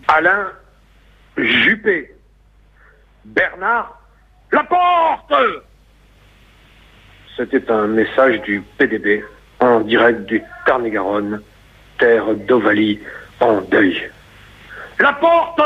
Alain Juppé, Bernard Laporte. C'était un message du PDB en direct du Tarn-et-Garonne, terre d'Ovalie en deuil. Laporte.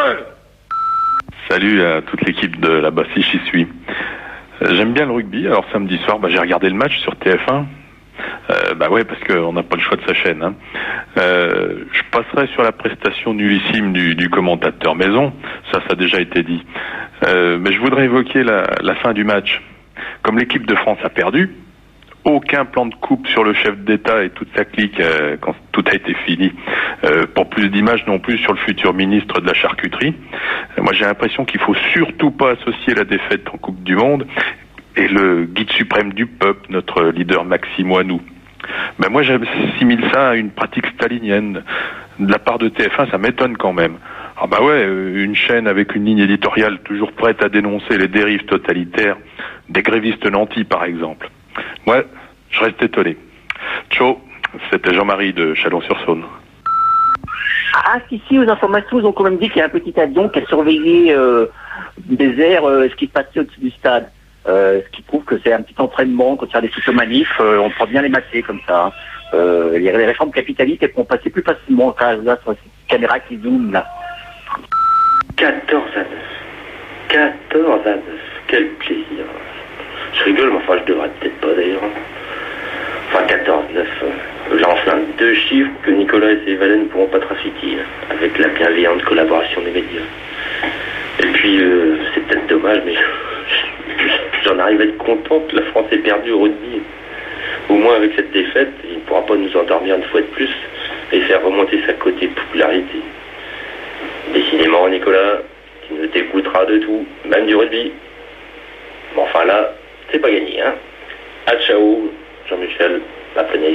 Salut à toute l'équipe de la Bassie, j'y suis. J'aime bien le rugby, alors samedi soir, j'ai regardé le match sur TF1. Ouais, parce qu'on n'a pas le choix de sa chaîne. Hein. Je passerai sur la prestation nullissime du commentateur maison, ça a déjà été dit. Mais je voudrais évoquer la fin du match. Comme l'équipe de France a perdu, aucun plan de coupe sur le chef d'État et toute sa clique quand tout a été fini. Pour plus d'images non plus sur le futur ministre de la charcuterie. Moi j'ai l'impression qu'il faut surtout pas associer la défaite en Coupe du Monde et le guide suprême du peuple, notre leader Maxime Ouanou. Moi j'assimile ça à une pratique stalinienne. De la part de TF1, ça m'étonne quand même. Une chaîne avec une ligne éditoriale toujours prête à dénoncer les dérives totalitaires des grévistes nantis par exemple. Ouais, je reste étonné. Ciao, c'était Jean-Marie de Chalon-sur-Saône. Ah, si, aux informations, ils ont quand même dit qu'il y a un petit avion qui a surveillé des airs ce qui se passait au-dessus du stade. Ce qui prouve que c'est un petit entraînement quand il y a des photomanifs, on prend bien les mater comme ça. Il y a des réformes capitalistes qui vont passer plus facilement là, sur ces caméras qui zooment là. 14 à 9. 14 à 9. Quel plaisir. Je rigole, mais enfin je devrais peut-être pas d'ailleurs. Enfin 14-9. J'enflamme 2 chiffres que Nicolas et ses valets ne pourront pas trafiquer, avec la bienveillante collaboration des médias. Et puis c'est peut-être dommage, mais j'en arrive à être content que la France ait perdu au rugby. Au moins avec cette défaite, il ne pourra pas nous endormir une fois de plus et faire remonter sa côté de popularité. Décidément Nicolas, tu nous dégoûteras de tout, même du rugby. Bon enfin là, c'est pas gagné, hein. À ciao, Jean-Michel Laponnet.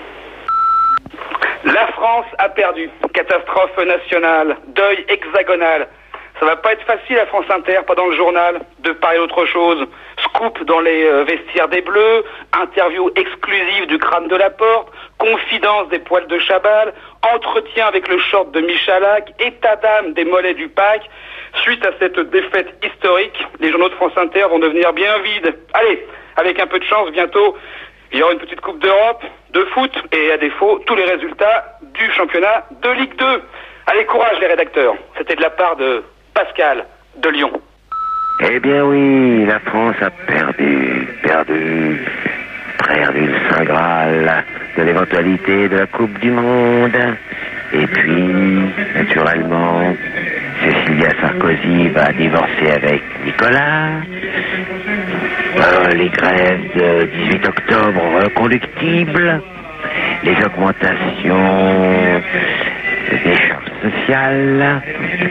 La France a perdu. Catastrophe nationale. Deuil hexagonal. Ça va pas être facile à France Inter, pas dans le journal, de parler d'autre chose. Scoop dans les vestiaires des Bleus, interview exclusive du crâne de Laporte, confidence des poils de Chabal, entretien avec le short de Michalak, état d'âme des mollets du pack. Suite à cette défaite historique, les journaux de France Inter vont devenir bien vides. Allez, avec un peu de chance, bientôt, il y aura une petite Coupe d'Europe, de foot, et à défaut, tous les résultats du championnat de Ligue 2. Allez, courage les rédacteurs. C'était de la part de Pascal de Lyon. Eh bien oui, la France a perdu le Saint Graal de l'éventualité de la Coupe du Monde. Et puis, naturellement, Cécilia Sarkozy va divorcer avec Nicolas. Les grèves de 18 octobre reconductibles. Les augmentations des charges sociales,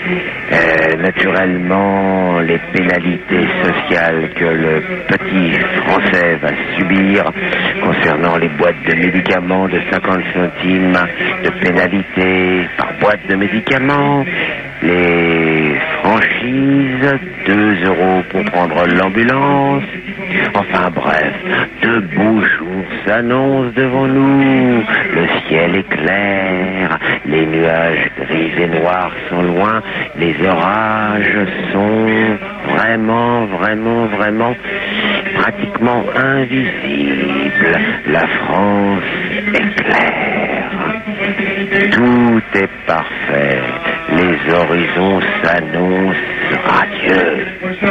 naturellement les pénalités sociales que le petit Français va subir concernant les boîtes de médicaments de 50 centimes de pénalité par boîte de médicaments, les franchises, 2 € pour prendre l'ambulance. Enfin bref, de beaux jours s'annoncent devant nous. Le ciel est clair, les nuages gris et noirs sont loin, les orages sont vraiment pratiquement invisibles. La France est claire. Tout est parfait. Les horizons s'annoncent radieux.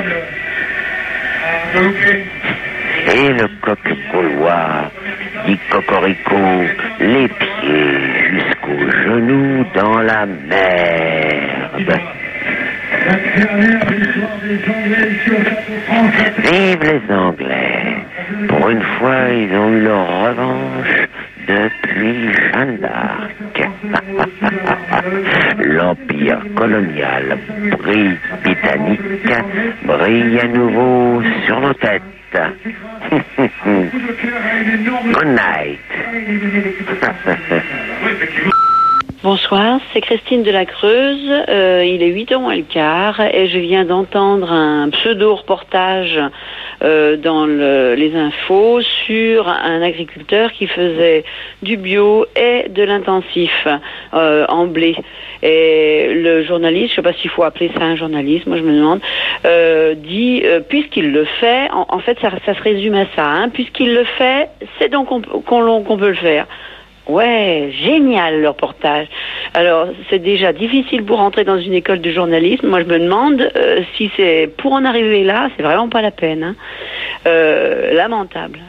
Et le coq gaulois dit cocorico, les pieds jusqu'aux genoux dans la merde. Vive les Anglais! Pour une fois, ils ont eu leur revanche depuis Jeanne d'Arc. L'empire colonial britannique brille à nouveau sur nos têtes. Good night. Bonsoir, c'est Christine de la Creuse. Il est 8h moins le quart et je viens d'entendre un pseudo-reportage dans les infos sur un agriculteur qui faisait du bio et de l'intensif en blé. Et le journaliste, je ne sais pas s'il faut appeler ça un journaliste, moi je me demande, dit puisqu'il le fait, en fait ça se résume à ça, hein, puisqu'il le fait, c'est donc qu'on peut le faire. Ouais, génial le reportage. Alors, c'est déjà difficile pour entrer dans une école de journalisme. Moi, je me demande si c'est pour en arriver là, c'est vraiment pas la peine. Hein. Lamentable.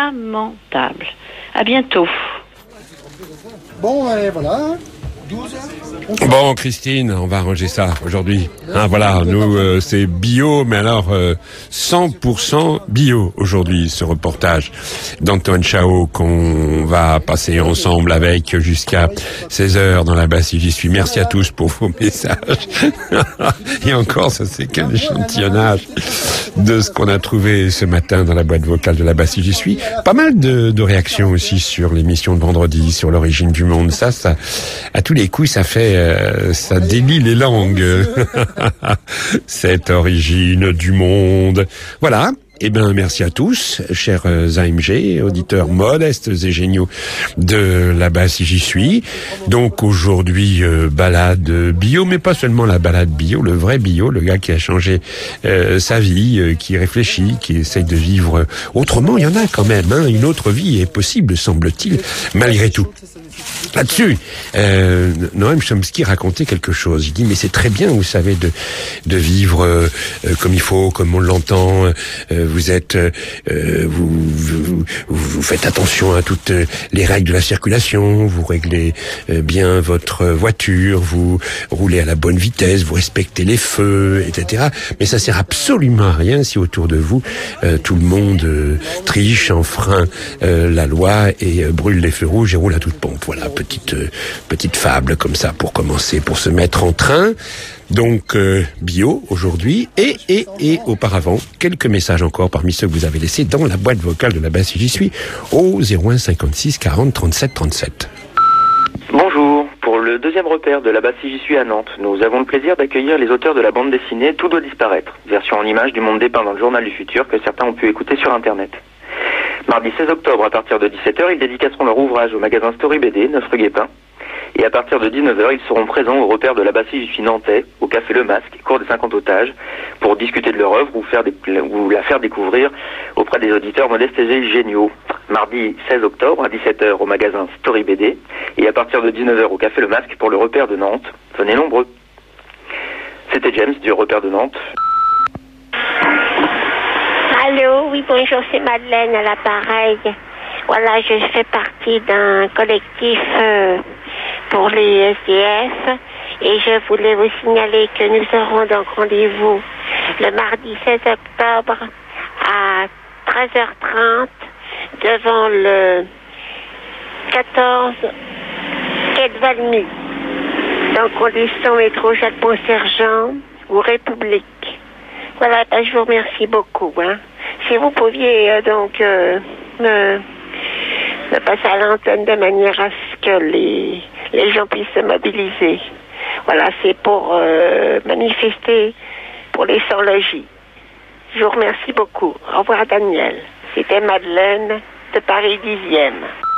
À bientôt. Bon, voilà. Bon, Christine, on va arranger ça aujourd'hui. Hein, voilà, nous, c'est bio, mais alors 100% bio aujourd'hui, ce reportage d'Antoine Chao qu'on va passer ensemble avec jusqu'à 16h dans la basse si j'y suis. Merci à tous pour vos messages. Et encore, ça c'est qu'un échantillonnage de ce qu'on a trouvé ce matin dans la boîte vocale de la basse si j'y suis. Pas mal de réactions aussi sur l'émission de vendredi, sur l'origine du monde. Ça, à tous les coups, ça fait, ça délie les langues. Cette origine du monde. Voilà. Eh bien, merci à tous, chers AMG, auditeurs modestes et géniaux de la basse si j'y suis. Donc aujourd'hui, balade bio, mais pas seulement la balade bio, le vrai bio, le gars qui a changé sa vie, qui réfléchit, qui essaye de vivre autrement. Il y en a quand même, hein, une autre vie est possible, semble-t-il, malgré tout. Là-dessus, Noam Chomsky racontait quelque chose. Il dit, mais c'est très bien, vous savez, de vivre comme il faut, comme on l'entend. Vous êtes, vous faites attention à toutes les règles de la circulation. Vous réglez bien votre voiture. Vous roulez à la bonne vitesse. Vous respectez les feux, etc. Mais ça sert absolument à rien si autour de vous tout le monde triche, enfreint la loi et brûle les feux rouges et roule à toute pompe. Voilà, petite fable comme ça pour commencer, pour se mettre en train. Donc bio aujourd'hui et auparavant quelques messages encore parmi ceux que vous avez laissés dans la boîte vocale de la basse si j'y suis au 01 56 40 37 37. Bonjour, pour le deuxième repère de la basse si j'y suis à Nantes, nous avons le plaisir d'accueillir les auteurs de la bande dessinée Tout doit disparaître, version en images du monde dépeint dans le journal du futur que certains ont pu écouter sur internet. Mardi 16 octobre à partir de 17h, ils dédicaceront leur ouvrage au magasin Story BD, 9 rue Guépin. Et à partir de 19h, ils seront présents au repère de la basse si j'y suis nantais, au Café Le Masque, cours des 50 otages, pour discuter de leur œuvre ou la faire découvrir auprès des auditeurs modestes et géniaux. Mardi 16 octobre à 17h au magasin Story BD et à partir de 19h au Café Le Masque pour le repère de Nantes. Venez nombreux. C'était James du repère de Nantes. Allô, oui, bonjour, c'est Madeleine à l'appareil. Voilà, je fais partie d'un collectif pour les SDF et je voulais vous signaler que nous aurons donc rendez-vous le mardi 16 octobre à 13h30 devant le 14 quai de Valmy. Donc on descend métro Jacques Pont-Sergent ou République. Voilà, je vous remercie beaucoup. Hein. Si vous pouviez me passer à l'antenne de manière à ce que les gens puissent se mobiliser. Voilà, c'est pour manifester pour les sans-logis. Je vous remercie beaucoup. Au revoir Daniel. C'était Madeleine de Paris 10e.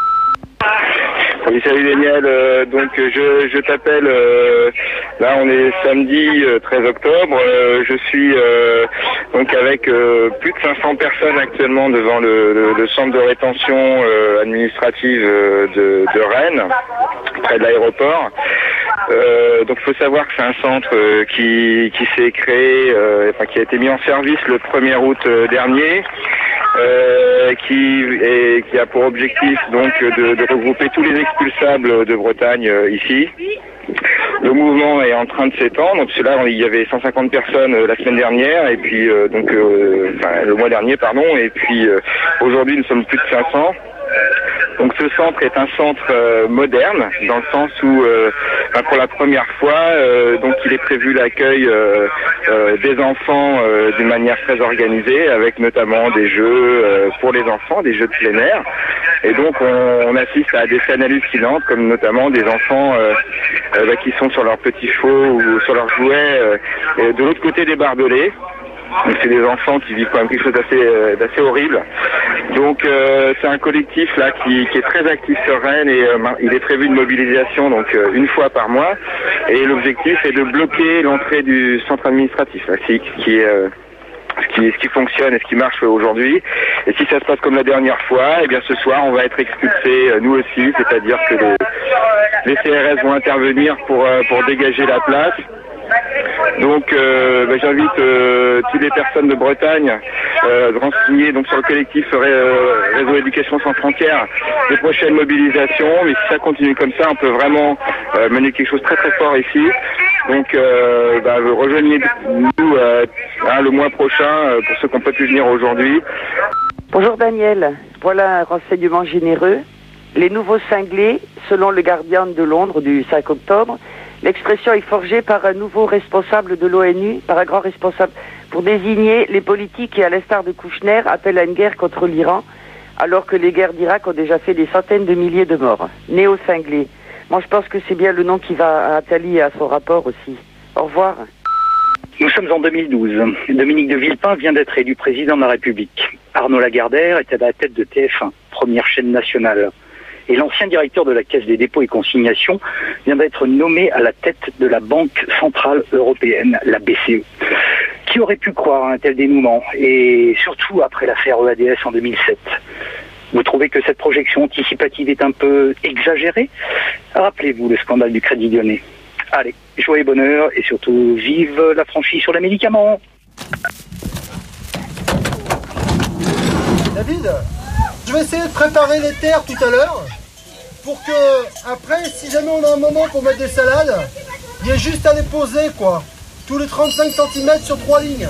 Oui, salut Daniel, donc je t'appelle, là on est samedi 13 octobre, je suis donc avec plus de 500 personnes actuellement devant le centre de rétention administrative de Rennes, près de l'aéroport. Donc il faut savoir que c'est un centre qui s'est créé, qui a été mis en service le 1er août dernier. Qui a pour objectif donc de regrouper tous les expulsables de Bretagne ici. Le mouvement est en train de s'étendre. Donc là, il y avait 150 personnes la semaine dernière et puis le mois dernier, pardon. Et puis aujourd'hui, nous sommes plus de 500. Donc ce centre est un centre moderne, dans le sens où pour la première fois, donc il est prévu l'accueil des enfants d'une manière très organisée, avec notamment des jeux pour les enfants, des jeux de plein air. Et donc on assiste à des scènes hallucinantes, comme notamment des enfants qui sont sur leurs petits chevaux ou sur leurs jouets de l'autre côté des barbelés. Donc c'est des enfants qui vivent quand même quelque chose d'assez horrible. Donc c'est un collectif là qui est très actif sur Rennes et il est prévu une mobilisation donc une fois par mois. Et l'objectif est de bloquer l'entrée du centre administratif, là, ce qui fonctionne et ce qui marche aujourd'hui. Et si ça se passe comme la dernière fois, eh bien ce soir on va être expulsés nous aussi, c'est-à-dire que les CRS vont intervenir pour dégager la place. Donc j'invite toutes les personnes de Bretagne de renseigner donc sur le collectif Réseau Éducation sans frontières des prochaines mobilisations. Mais si ça continue comme ça, on peut vraiment mener quelque chose de très très fort ici. Donc rejoignez-nous le mois prochain pour ceux qui n'ont pas pu venir aujourd'hui. Bonjour Daniel, voilà un renseignement généreux. Les nouveaux cinglés, selon le Guardian de Londres du 5 octobre, l'expression est forgée par un nouveau responsable de l'ONU, par un grand responsable, pour désigner les politiques qui, à l'instar de Kouchner, appellent à une guerre contre l'Iran, alors que les guerres d'Irak ont déjà fait des centaines de milliers de morts. Néo-cinglés. Moi, je pense que c'est bien le nom qui va à Attali et à son rapport aussi. Au revoir. Nous sommes en 2012. Dominique de Villepin vient d'être élu président de la République. Arnaud Lagardère est à la tête de TF1, première chaîne nationale. Et l'ancien directeur de la Caisse des dépôts et consignations vient d'être nommé à la tête de la Banque Centrale Européenne, la BCE. Qui aurait pu croire à un tel dénouement, et surtout après l'affaire EADS en 2007? Vous trouvez que cette projection anticipative est un peu exagérée? Rappelez-vous le scandale du Crédit Lyonnais. Allez, joie et bonheur, et surtout vive la franchise sur les médicaments. David, je vais essayer de préparer les terres tout à l'heure pour que, après, si jamais on a un moment pour mettre des salades, il y a juste à les poser, quoi. Tous les 35 cm sur 3 lignes.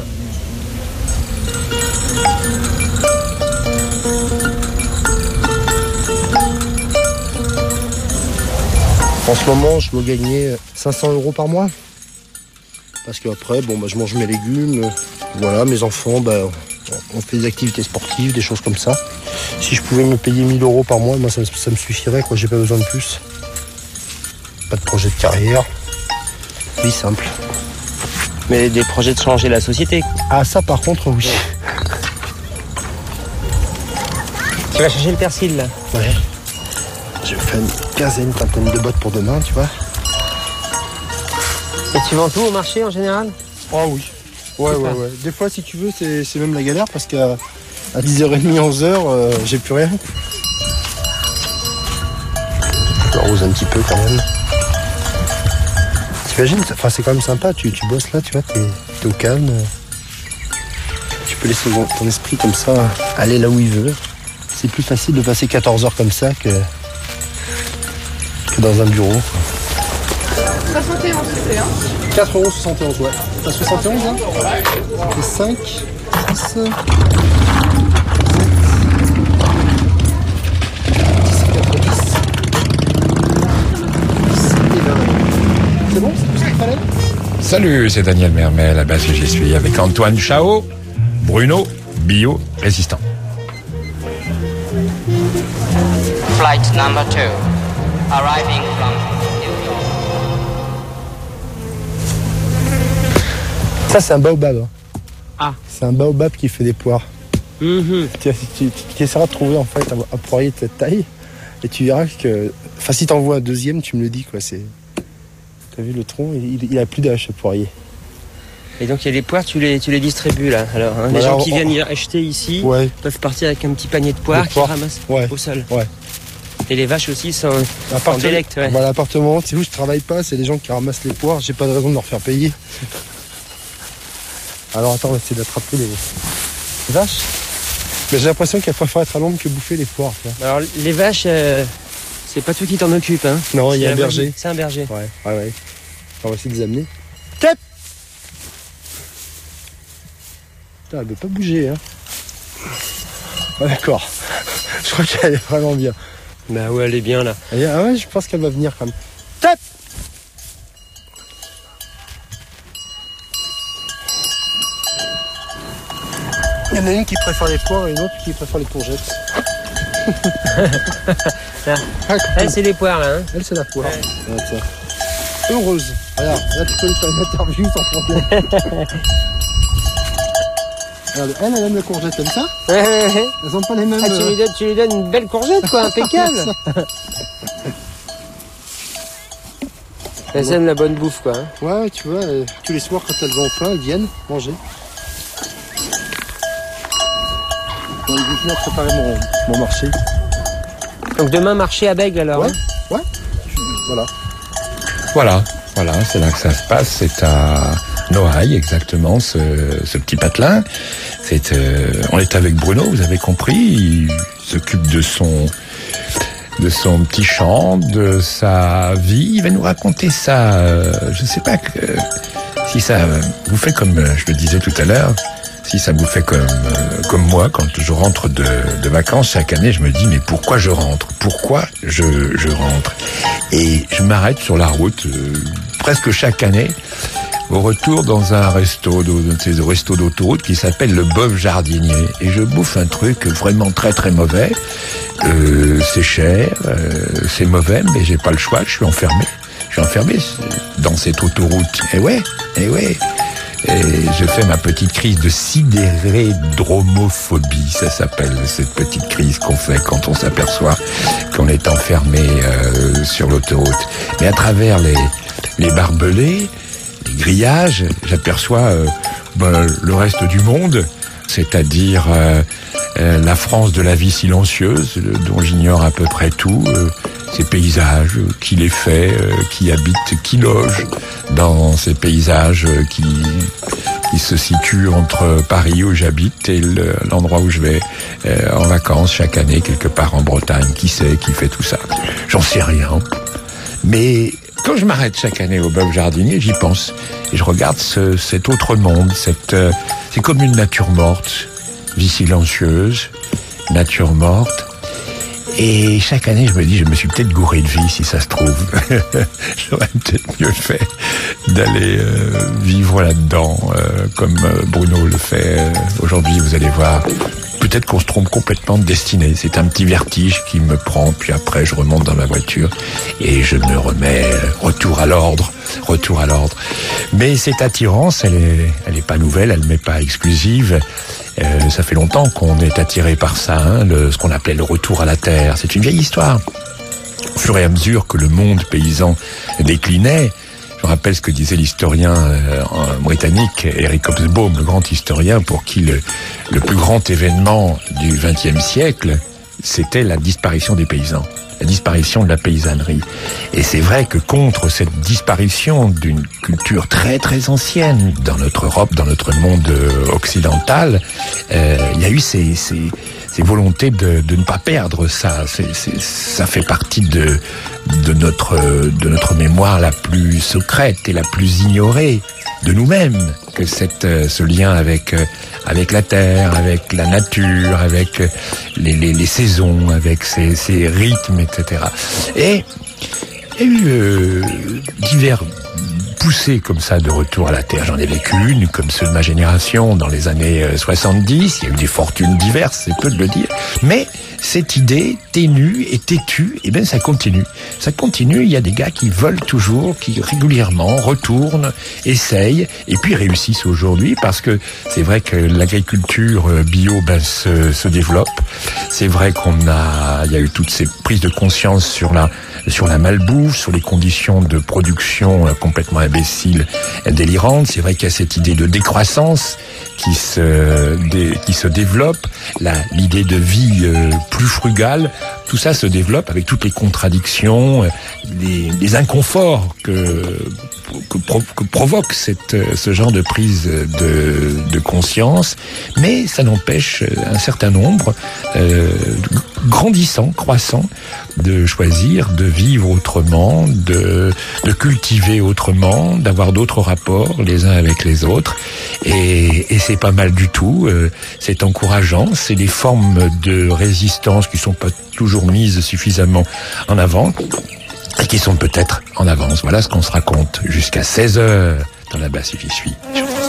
En ce moment, je me gagnais 500 € par mois. Parce qu'après, je mange mes légumes. Voilà, mes enfants, on fait des activités sportives, des choses comme ça. Si je pouvais me payer 1000 € par mois, moi ça me suffirait, quoi. J'ai pas besoin de plus. Pas de projet de carrière. Vie simple. Mais des projets de changer la société. Ah, ça par contre, oui. Tu vas chercher le persil là? Ouais. Je vais faire une vingtaine de bottes pour demain, tu vois. Et tu vends tout au marché en général? Oh oui. Ouais. Des fois, si tu veux, c'est même la galère parce qu'à 10h30, 11h, j'ai plus rien. Je arrose un petit peu quand même. T'imagines, c'est quand même sympa, tu bosses là, tu vois, t'es au calme. Tu peux laisser ton esprit comme ça aller là où il veut. C'est plus facile de passer 14 heures comme ça que dans un bureau. 71, c'était, hein 4,71 €, ouais. T'as 71, hein ça fait 5, 6, 7, 8, 9, 10, 11, 12, 13, 14, 15, 16, 17, 18, 19, 20. C'est bon, c'est tout ce qu'il fallait? Salut, c'est Daniel Mermel, à base que j'y suis, avec Antoine Chao, Bruno, bio résistant. Flight number 2, arriving from New York. Ça, c'est un baobab. Ah. C'est un baobab qui fait des poires. Mm-hmm. Tu essaieras de trouver en fait un poirier de cette taille et tu verras que... Enfin, si t'en vois un deuxième, tu me le dis, quoi. T'as vu le tronc, il a plus d'âge, ce poirier. Et donc, il y a les poires, tu les distribues là. Alors, les gens qui viennent y acheter ici peuvent partir avec un petit panier de poires qu'ils ramassent au sol. Ouais. Et les vaches aussi sont délectes. Ouais. L'appartement, c'est où je travaille pas, c'est les gens qui ramassent les poires, j'ai pas de raison de leur faire payer. Alors attends, on va essayer d'attraper les vaches. Mais j'ai l'impression qu'elles préfèrent être à l'ombre que bouffer les poires. Alors les vaches, c'est pas toi qui t'en occupe, hein? Non, il y a un berger. C'est un berger. Ouais. On va essayer de les amener. Tête. Putain, elle veut pas bouger, hein. Ah, d'accord. Je crois qu'elle est vraiment bien. Bah ouais, elle est bien là. Ah ouais, je pense qu'elle va venir quand même. Top. Il y en a une qui préfère les poires et une autre qui préfère les courgettes. Elle, c'est les poires là. Hein. Elle, c'est la poire. Ouais. Heureuse. Regarde, là tu peux lui faire une interview sans problème. Regarde, elle aime la courgette, t'aimes ça? Ouais. Elles ont pas les mêmes... Ah, tu lui donnes une belle courgette, quoi, impeccable. Elles aiment la bonne bouffe, quoi. Hein. Ouais, tu vois, tous les soirs quand elles vont au pain, elles viennent manger. Je vais venir préparer mon marché. Donc demain, marché à Bègles, alors. Ouais, hein. Ouais. Voilà. Voilà, c'est là que ça se passe. C'est à Noailles, exactement, ce petit patelin. On est avec Bruno, vous avez compris. Il s'occupe de son petit champ, de sa vie. Il va nous raconter ça. Je ne sais pas si ça vous fait comme je le disais tout à l'heure. Si ça vous fait comme moi, quand je rentre de vacances chaque année, je me dis mais pourquoi je rentre? Pourquoi je rentre? Et je m'arrête sur la route presque chaque année au retour dans un resto, ces restos d'autoroute qui s'appelle le Bœuf Jardinier. Et je bouffe un truc vraiment très très mauvais. C'est cher, c'est mauvais, mais j'ai pas le choix, je suis enfermé. Dans cette autoroute. Et ouais. Et je fais ma petite crise de sidérédromophobie, ça s'appelle, cette petite crise qu'on fait quand on s'aperçoit qu'on est enfermé sur l'autoroute. Mais à travers les barbelés, les grillages, j'aperçois le reste du monde, c'est-à-dire la France de la vie silencieuse, dont j'ignore à peu près tout, ces paysages, qui les fait, qui habite, qui loge dans ces paysages qui se situent entre Paris où j'habite et l'endroit où je vais en vacances chaque année, quelque part en Bretagne. Qui sait, qui fait tout ça? J'en sais rien. Mais quand je m'arrête chaque année au Bœuf Jardinier, j'y pense. Et je regarde cet autre monde, c'est comme une nature morte, vie silencieuse, nature morte. Et chaque année, je me dis, je me suis peut-être gouré de vie, si ça se trouve. J'aurais peut-être mieux fait d'aller vivre là-dedans, comme Bruno le fait aujourd'hui. Vous allez voir, peut-être qu'on se trompe complètement de destinée. C'est un petit vertige qui me prend, puis après, je remonte dans ma voiture et je me remets retour à l'ordre. Mais cette attirance, elle est pas nouvelle, elle m'est pas exclusive. Ça fait longtemps qu'on est attiré par ça, ce qu'on appelait le retour à la terre. C'est une vieille histoire. Au fur et à mesure que le monde paysan déclinait, je rappelle ce que disait l'historien britannique Eric Hobsbawm, le grand historien, pour qui le plus grand événement du XXe siècle, c'était la disparition des paysans. La disparition de la paysannerie. Et c'est vrai que contre cette disparition d'une culture très très ancienne dans notre Europe, dans notre monde occidental, il y a eu ces volontés de ne pas perdre ça. Ça fait partie de notre mémoire la plus secrète et la plus ignorée de nous-mêmes, que ce lien avec la terre, avec la nature, avec les saisons, avec ces rythmes, etc. Et il y a eu divers poussées comme ça de retour à la terre. J'en ai vécu une, comme ceux de ma génération, dans les années 70. Il y a eu des fortunes diverses, c'est peu de le dire. Mais cette idée ténue et têtue, eh bien ça continue. Ça continue, il y a des gars qui veulent toujours, qui régulièrement retournent, essayent, et puis réussissent aujourd'hui, parce que c'est vrai que l'agriculture bio se développe. C'est vrai il y a eu toutes ces prises de conscience sur la malbouffe, sur les conditions de production complètement imbéciles, délirantes. C'est vrai qu'il y a cette idée de décroissance qui se développe, l'idée de vie plus frugale, tout ça se développe avec toutes les contradictions, les inconforts provoque ce genre de prise de conscience, mais ça n'empêche un certain nombre grandissant, croissant, de choisir de vivre autrement, de cultiver autrement, d'avoir d'autres rapports les uns avec les autres, et c'est pas mal du tout. C'est encourageant. C'est des formes de résistance qui sont pas toujours mises suffisamment en avant et qui sont peut-être en avance. Voilà ce qu'on se raconte jusqu'à 16h dans la basse j'y suis.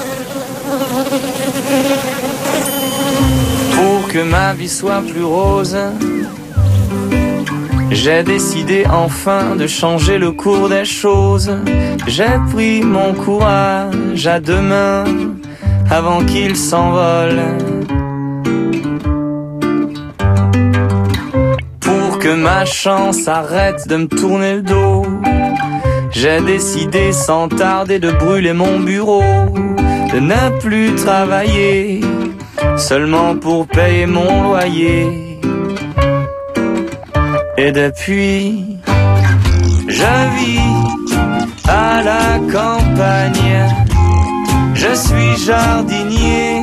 Pour que ma vie soit plus rose, j'ai décidé enfin de changer le cours des choses. J'ai pris mon courage à deux mains avant qu'il s'envole. Pour que ma chance arrête de me tourner le dos, j'ai décidé sans tarder de brûler mon bureau, de ne plus travailler seulement pour payer mon loyer. Et depuis, je vis à la campagne, je suis jardinier.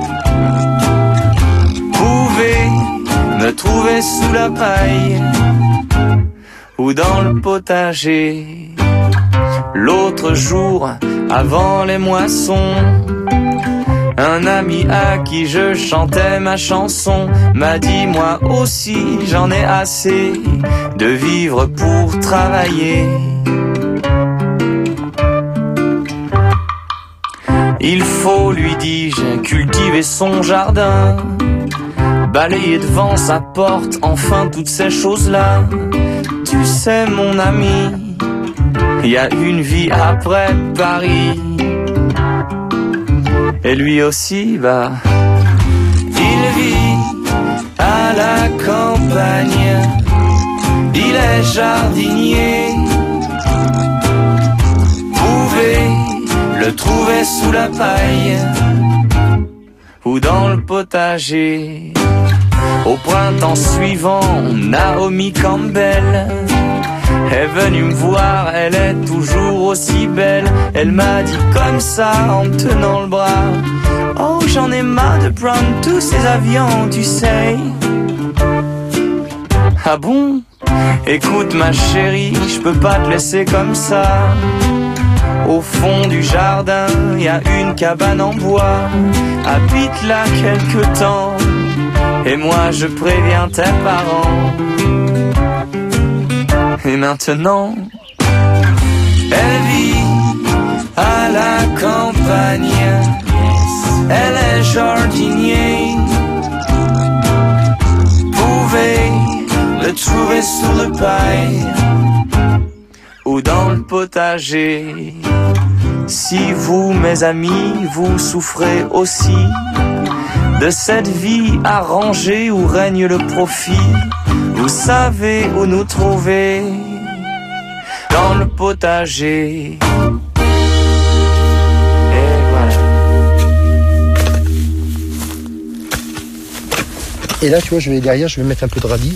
Pouvez me trouver sous la paille ou dans le potager. L'autre jour, avant les moissons, un ami à qui je chantais ma chanson m'a dit moi aussi j'en ai assez de vivre pour travailler. Il faut, lui dis-je, cultiver son jardin, balayer devant sa porte, enfin toutes ces choses-là. Tu sais mon ami, il y a une vie après Paris. Et lui aussi, il vit à la campagne, il est jardinier. Pouvez le trouver sous la paille ou dans le potager. Au printemps suivant, Naomi Campbell est venue me voir, elle est toujours aussi belle. Elle m'a dit comme ça en me tenant le bras: oh, j'en ai marre de prendre tous ces avions, tu sais. Ah bon? Écoute ma chérie, je peux pas te laisser comme ça. Au fond du jardin, y a une cabane en bois. Habite là quelque temps, et moi je préviens tes parents. Et maintenant, elle vit à la campagne, elle est jardinier. Pouvez le trouver sous le paille ou dans le potager. Si vous, mes amis, vous souffrez aussi de cette vie arrangée où règne le profit, vous savez où nous trouver, dans le potager. Et voilà. Et là, tu vois, je vais derrière, je vais mettre un peu de radis.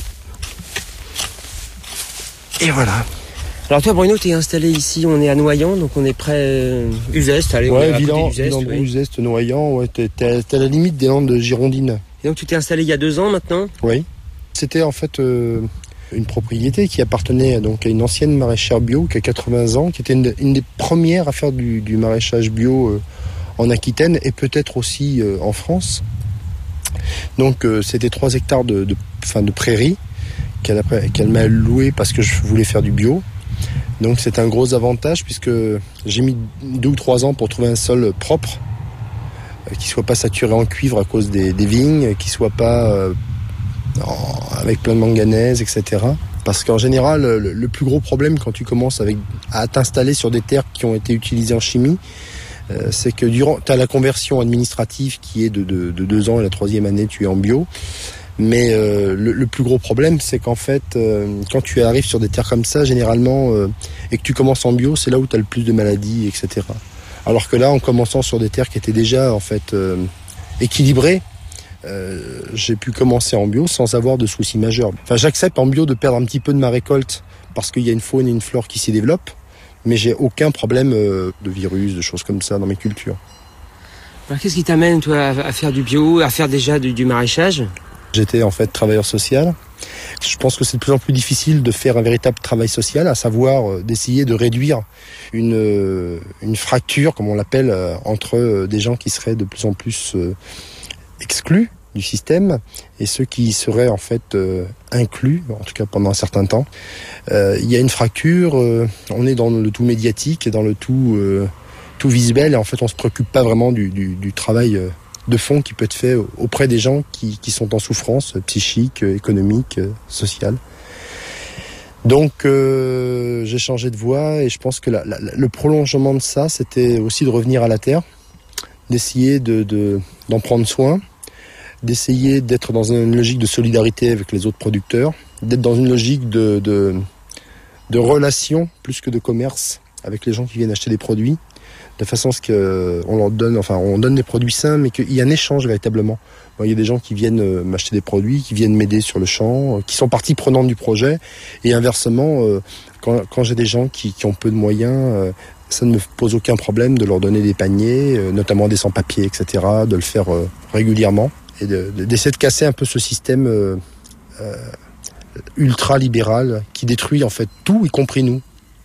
Et voilà. Alors toi, Bruno, t'es installé ici, on est à Noyant, donc on est près Uzeste. Allez, ouais, Uzeste, Noyant, ouais, t'es à la limite des Landes girondines. Et donc tu t'es installé il y a 2 ans maintenant? Oui. C'était en fait une propriété qui appartenait donc à une ancienne maraîchère bio qui a 80 ans, qui était une des premières à faire du maraîchage bio en Aquitaine et peut-être aussi en France. Donc c'était 3 hectares de prairies qu'elle m'a loué parce que je voulais faire du bio. Donc c'est un gros avantage puisque j'ai mis 2 ou 3 ans pour trouver un sol propre, qui soit pas saturé en cuivre à cause des vignes, qui soit pas avec plein de manganèse, etc. Parce qu'en général, le plus gros problème quand tu commences à t'installer sur des terres qui ont été utilisées en chimie, c'est que tu as la conversion administrative qui est de 2 ans et la 3e année tu es en bio. Mais le plus gros problème, c'est qu'en fait, quand tu arrives sur des terres comme ça, généralement, et que tu commences en bio, c'est là où tu as le plus de maladies, etc. Alors que là, en commençant sur des terres qui étaient déjà en fait équilibrées, j'ai pu commencer en bio sans avoir de soucis majeurs. Enfin, j'accepte en bio de perdre un petit peu de ma récolte parce qu'il y a une faune et une flore qui s'y développent. Mais j'ai aucun problème de virus, de choses comme ça dans mes cultures. Alors, qu'est-ce qui t'amène, toi, à faire du bio, à faire déjà du maraîchage ? J'étais en fait travailleur social. Je pense que c'est de plus en plus difficile de faire un véritable travail social, à savoir d'essayer de réduire une fracture, comme on l'appelle, entre des gens qui seraient de plus en plus exclus du système et ceux qui seraient en fait inclus, en tout cas pendant un certain temps. Il y a une fracture, on est dans le tout médiatique et dans le tout visuel, et en fait on se préoccupe pas vraiment du travail de fond qui peut être fait auprès des gens qui sont en souffrance psychique, économique, sociale. Donc j'ai changé de voie, et je pense que le prolongement de ça, c'était aussi de revenir à la terre, d'essayer d'en prendre soin, d'essayer d'être dans une logique de solidarité avec les autres producteurs, d'être dans une logique de relation plus que de commerce avec les gens qui viennent acheter des produits, de façon à ce qu'on leur donne, on donne des produits sains, mais qu'il y a un échange véritablement. Bon, il y a des gens qui viennent m'acheter des produits, qui viennent m'aider sur le champ, qui sont partie prenante du projet, et inversement, quand j'ai des gens qui ont peu de moyens, ça ne me pose aucun problème de leur donner des paniers, notamment des sans-papiers, etc., de le faire régulièrement, et d'essayer de casser un peu ce système ultra-libéral qui détruit en fait tout, y compris nous.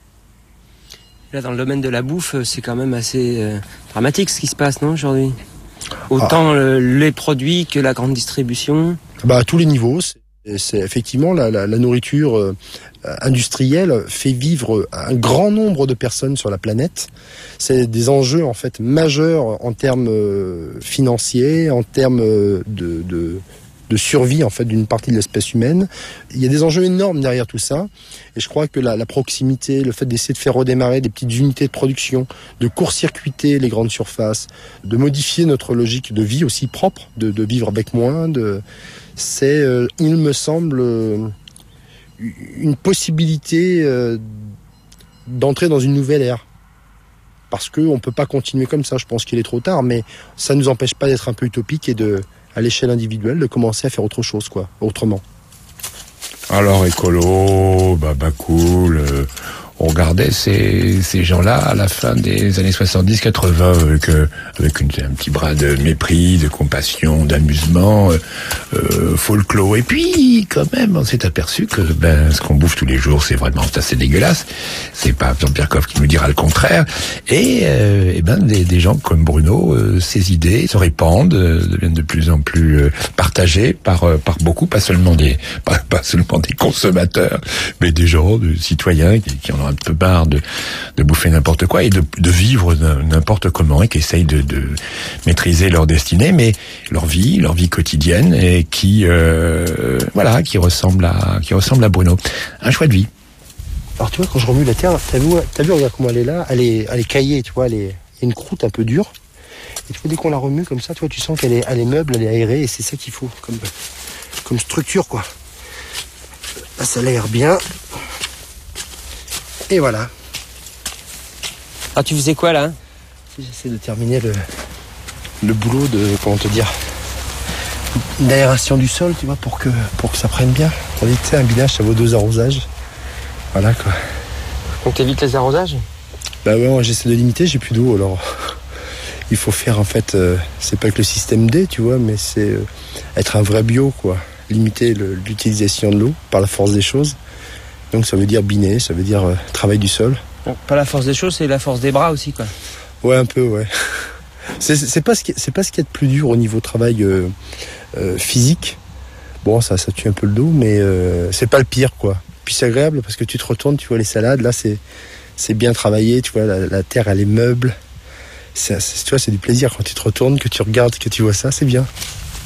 Là, dans le domaine de la bouffe, c'est quand même assez dramatique ce qui se passe, non, aujourd'hui ? Autant les produits que la grande distribution. À tous les niveaux. C'est effectivement la nourriture industrielle fait vivre un grand nombre de personnes sur la planète. C'est des enjeux en fait majeurs en termes financiers, en termes de survie en fait d'une partie de l'espèce humaine. Il y a des enjeux énormes derrière tout ça, et je crois que la proximité, le fait d'essayer de faire redémarrer des petites unités de production, de court-circuiter les grandes surfaces, de modifier notre logique de vie aussi propre, de vivre avec moins, c'est, il me semble, une possibilité d'entrer dans une nouvelle ère. Parce qu'on ne peut pas continuer comme ça, je pense qu'il est trop tard, mais ça ne nous empêche pas d'être un peu utopique et à l'échelle individuelle, de commencer à faire autre chose, autrement. Alors, écolo, cool, on regardait ces gens-là à la fin des années 70-80 avec un petit bras de mépris, de compassion, d'amusement, folklore. Et puis, quand même, on s'est aperçu que ce qu'on bouffe tous les jours, c'est vraiment assez dégueulasse. C'est pas Jean-Pierre Coff qui nous dira le contraire. Et des gens comme Bruno, ces idées se répandent, deviennent de plus en plus partagées par beaucoup, pas seulement des consommateurs, mais des gens, des citoyens qui en ont un peu marre de bouffer n'importe quoi et de vivre n'importe comment, et qui essayent de maîtriser leur destinée, mais leur vie quotidienne, et qui ressemble à Bruno. Un choix de vie. Alors tu vois, quand je remue la terre, t'as vu, regarde comment elle est là, elle est caillée, tu vois, il y a une croûte un peu dure, et tu vois, dès qu'on la remue comme ça, tu vois, tu sens qu'elle est meuble, elle est aérée, et c'est ça qu'il faut comme structure, quoi. Là, ça l'aère bien. Et voilà. Ah, tu faisais quoi là ? J'essaie de terminer le boulot d'aération du sol, tu vois, pour que ça prenne bien. Tandis que un binage, ça vaut 2 arrosages. Voilà, quoi. Donc t'évites les arrosages ? Ouais, j'essaie de limiter, j'ai plus d'eau, alors il faut faire en fait, c'est pas que le système D, tu vois, mais c'est être un vrai bio, quoi. Limiter l'utilisation de l'eau par la force des choses. Donc ça veut dire biner, ça veut dire travail du sol. Bon, pas la force des choses, c'est la force des bras aussi, quoi. Ouais, un peu, ouais. C'est pas ce qu'il y a de plus dur au niveau travail physique. Bon, ça tue un peu le dos, mais c'est pas le pire, quoi. Puis c'est agréable parce que tu te retournes, tu vois les salades, là c'est bien travaillé, tu vois la terre elle est meuble. Tu vois, c'est du plaisir quand tu te retournes, que tu regardes, que tu vois ça, c'est bien.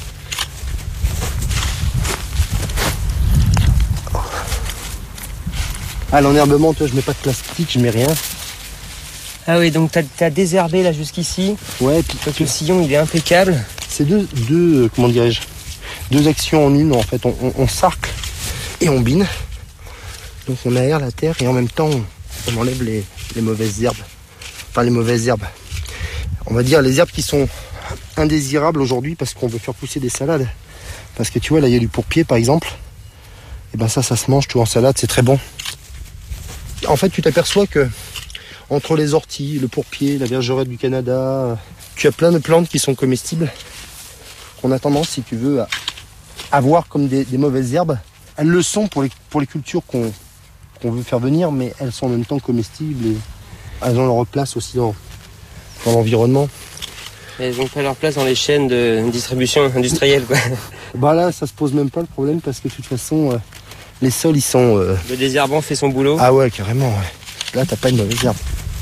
Ah, l'enherbement, toi, je mets pas de plastique, je mets rien. Ah oui, donc t'as désherbé là jusqu'ici. Ouais, puis le sillon, il est impeccable. C'est deux comment dirais-je, 2 actions en une, en fait. On sarcle et on bine. Donc on aère la terre et en même temps, on enlève les mauvaises herbes. Enfin, les mauvaises herbes. On va dire les herbes qui sont indésirables aujourd'hui parce qu'on veut faire pousser des salades. Parce que tu vois, là, il y a du pourpier, par exemple. Et ça se mange tout en salade, c'est très bon. En fait, tu t'aperçois que entre les orties, le pourpier, la vergerette du Canada. Tu as plein de plantes qui sont comestibles, qu'on a tendance, si tu veux, à voir comme des mauvaises herbes. Elles le sont pour les cultures qu'on veut faire venir, mais elles sont en même temps comestibles et elles ont leur place aussi dans l'environnement. Elles n'ont pas leur place dans les chaînes de distribution industrielle, quoi. Bah là, ça se pose même pas le problème parce que de toute façon, les sols, ils sont... Le désherbant fait son boulot. Ah ouais, carrément, ouais. Là, t'as pas une mauvaise herbe.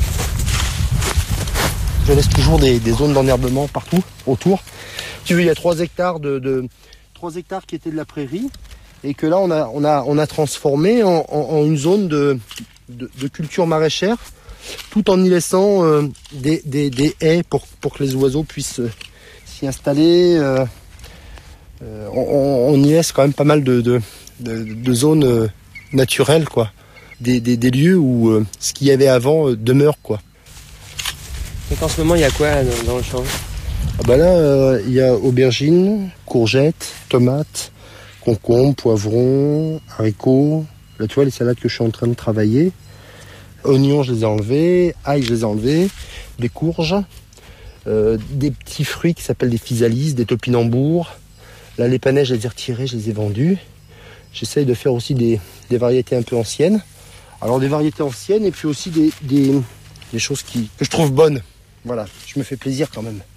Je laisse toujours des zones d'enherbement partout, autour. Tu vois, il y a 3 hectares 3 hectares qui étaient de la prairie et que là, on a transformé en une zone de culture maraîchère, tout en y laissant des haies pour que les oiseaux puissent s'y installer. On y laisse quand même pas mal de zones naturelles, quoi. Des lieux où ce qu'il y avait avant demeure, quoi. Donc en ce moment, il y a quoi dans le champ? Ah bah là, il y a aubergines, courgettes, tomates, concombres, poivrons, haricots. Là, tu vois, les salades que je suis en train de travailler. Oignons, je les ai enlevés. Ail, je les ai enlevés. Des courges. Des petits fruits qui s'appellent des physalises, des topinambours. Là, les panais, je les ai retirés, je les ai vendus. J'essaye de faire aussi des variétés un peu anciennes. Alors, des variétés anciennes et puis aussi des choses que je trouve bonnes. Voilà, je me fais plaisir quand même.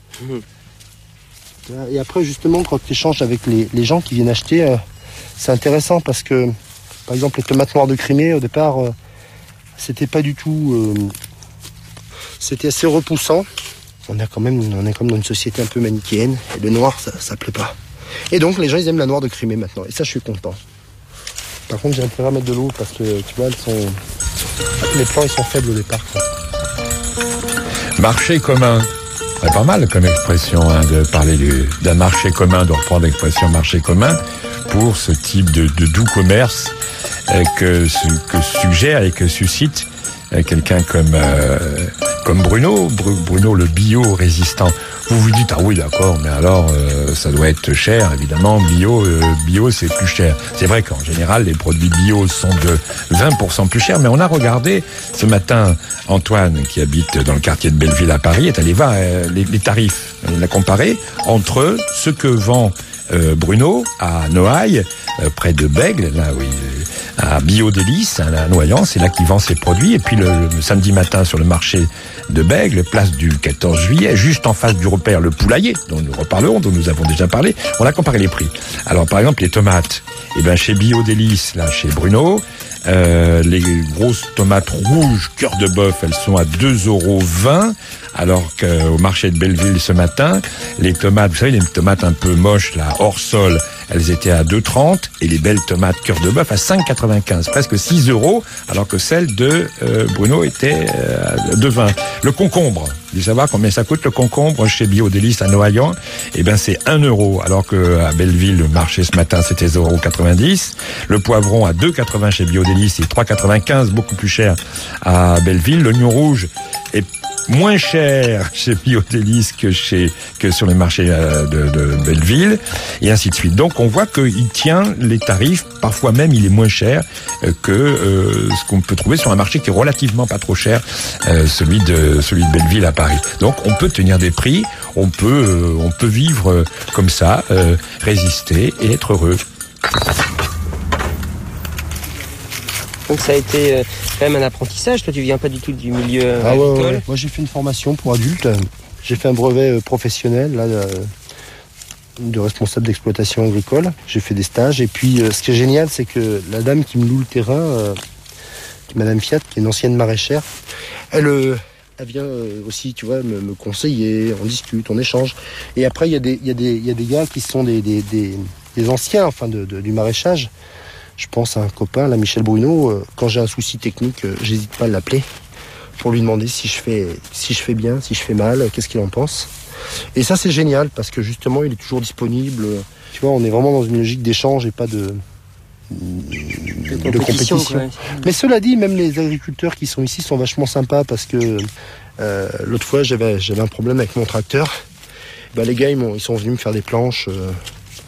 Et après, justement, quand tu échanges avec les gens qui viennent acheter, c'est intéressant parce que, par exemple, les tomates noires de Crimée, au départ, c'était pas du tout... c'était assez repoussant. On est quand même dans une société un peu manichéenne. Et le noir, ça plaît pas. Et donc, les gens, ils aiment la noire de Crimée maintenant. Et ça, je suis content. Par contre, j'ai intérêt à mettre de l'eau parce que, tu vois, les plants, ils sont faibles au départ, quoi. Marché commun. C'est pas mal comme expression de parler d'un marché commun, de reprendre l'expression marché commun pour ce type de doux commerce que suggère et que suscite quelqu'un comme Bruno. Bruno, le bio-résistant. Vous vous dites, ah oui, d'accord, mais alors ça doit être cher, évidemment. Bio, c'est plus cher. C'est vrai qu'en général, les produits bio sont de 20% plus chers, mais on a regardé ce matin, Antoine, qui habite dans le quartier de Belleville à Paris, est allé voir les tarifs. Il a comparé entre ce que vend Bruno à Noailles, près de Bègle, là oui, à Biodélice, à Noyant, c'est là qu'il vend ses produits. Et puis le samedi matin sur le marché de Bègle, place du 14 juillet, juste en face du repère Le Poulailler, dont nous reparlerons, dont nous avons déjà parlé, on a comparé les prix. Alors par exemple les tomates, chez Biodélice, là chez Bruno, les grosses tomates rouges cœur de bœuf, elles sont à 2,20 €, alors qu'au marché de Belleville ce matin, les tomates, vous savez, les tomates un peu moches là, hors sol, elles étaient à 2,30 € et les belles tomates cœur de bœuf à 5,95, presque 6 €, alors que celle de Bruno était à 2,20 €. Le concombre, vous savoir combien ça coûte le concombre chez Biodélice à Noaillan? C'est 1 €, alors que à Belleville, le marché ce matin, c'était 0,90 €. Le poivron à 2,80 € chez Biodélice et 3,95 €, beaucoup plus cher à Belleville. L'oignon rouge est moins cher chez Biodélice que sur les marchés de Belleville, et ainsi de suite. Donc on voit qu'il tient les tarifs, parfois même il est moins cher que ce qu'on peut trouver sur un marché qui est relativement pas trop cher, celui de Belleville à Paris. Donc on peut tenir des prix, on peut vivre comme ça, résister et être heureux. Donc ça a été quand même un apprentissage. Toi, tu viens pas du tout du milieu agricole. Ouais. Moi, j'ai fait une formation pour adultes. J'ai fait un brevet professionnel là, de responsable d'exploitation agricole. J'ai fait des stages. Et puis, ce qui est génial, c'est que la dame qui me loue le terrain, Madame Fiat, qui est une ancienne maraîchère, elle vient aussi, tu vois, me conseiller. On discute, on échange. Et après, il y a des gars qui sont des anciens, enfin, du maraîchage. Je pense à un copain, là, Michel Bruno. Quand j'ai un souci technique, j'hésite pas à l'appeler pour lui demander si je fais bien, si je fais mal, qu'est-ce qu'il en pense. Et ça, c'est génial parce que justement, il est toujours disponible. Tu vois, on est vraiment dans une logique d'échange et pas de compétition. Mais cela dit, même les agriculteurs qui sont ici sont vachement sympas parce que l'autre fois, j'avais un problème avec mon tracteur. Les gars, ils sont venus me faire des planches.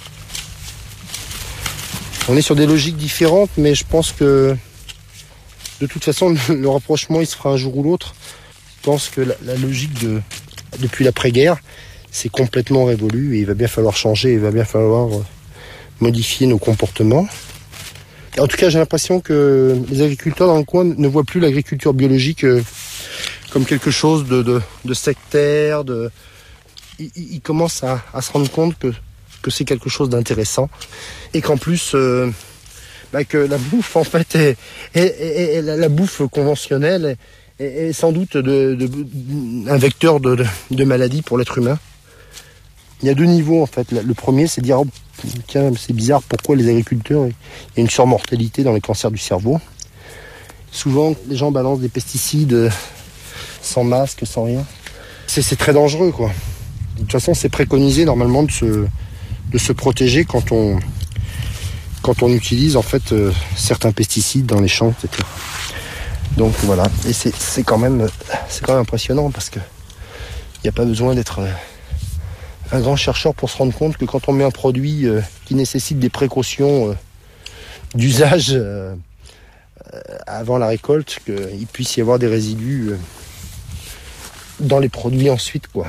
On est sur des logiques différentes, mais je pense que De toute façon, le rapprochement, il se fera un jour ou l'autre. Je pense que la logique depuis l'après-guerre, c'est complètement révolu et il va bien falloir changer, il va bien falloir modifier nos comportements. En tout cas, j'ai l'impression que les agriculteurs dans le coin ne voient plus l'agriculture biologique comme quelque chose de sectaire. Ils commencent à se rendre compte que c'est quelque chose d'intéressant et qu'en plus, que la bouffe en fait est la bouffe conventionnelle est sans doute un vecteur de maladie pour l'être humain. Il y a deux niveaux en fait. Le premier, c'est de dire tiens, c'est bizarre, pourquoi les agriculteurs, il y a une surmortalité dans les cancers du cerveau. Souvent, les gens balancent des pesticides sans masque, sans rien. C'est très dangereux, quoi. De toute façon, c'est préconisé normalement de se protéger quand on utilise en fait certains pesticides dans les champs, etc. Donc voilà. Et c'est quand même impressionnant parce que il n'y a pas besoin d'être un grand chercheur pour se rendre compte que quand on met un produit qui nécessite des précautions d'usage avant la récolte, qu'il puisse y avoir des résidus dans les produits ensuite, quoi.